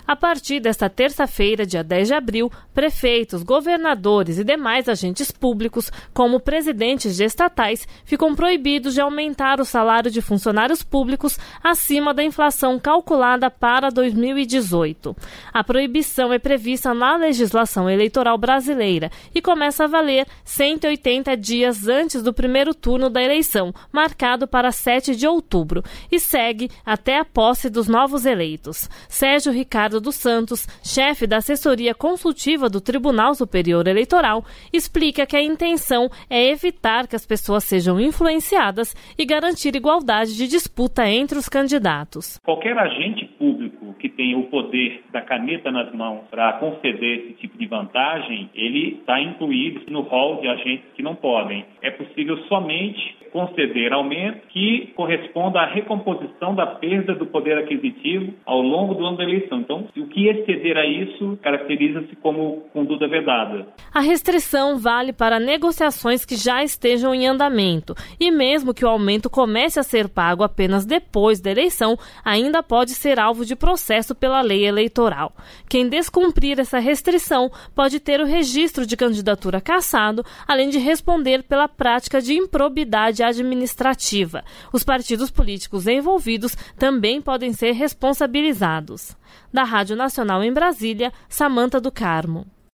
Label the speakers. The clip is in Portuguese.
Speaker 1: A partir desta terça-feira, dia 10 de abril, prefeitos, governadores e demais agentes públicos, como presidentes de estatais, ficam proibidos de aumentar o salário de funcionários públicos acima da inflação calculada para 2018. A proibição é prevista na legislação eleitoral brasileira e começa a valer 180 dias antes do primeiro turno da eleição, marcado para 7 de outubro, e segue até a posse dos novos eleitos. Sérgio Ricardo dos Santos, chefe da assessoria consultiva do Tribunal Superior Eleitoral, explica que a intenção é evitar que as pessoas sejam influenciadas e garantir igualdade de disputa entre os candidatos.
Speaker 2: Qualquer agente público que tenha o poder da caneta nas mãos para conceder esse tipo de vantagem, ele está incluído no rol de agentes que não podem. É possível somente conceder aumento que corresponda à recomposição da perda do poder aquisitivo ao longo do ano da eleição. Então, o que exceder a isso caracteriza-se como conduta vedada.
Speaker 1: A restrição vale para negociações que já estejam em andamento e mesmo que o aumento comece a ser pago apenas depois da eleição, ainda pode ser alvo de processo pela lei eleitoral. Quem descumprir essa restrição pode ter o registro de candidatura cassado, além de responder pela prática de improbidade administrativa. Os partidos políticos envolvidos também podem ser responsabilizados. Da Rádio Nacional em Brasília, Samanta do Carmo.